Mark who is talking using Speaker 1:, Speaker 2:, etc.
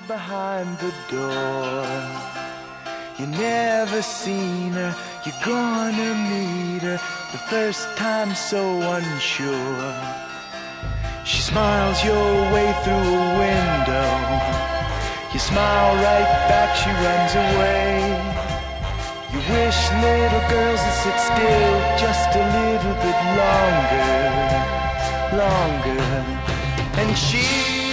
Speaker 1: behind the door. You never seen her, you're gonna meet her the first time so unsure. She smiles your way through a window. You smile right back, she runs away. You wish little girls would sit still just a little bit longer, longer. And she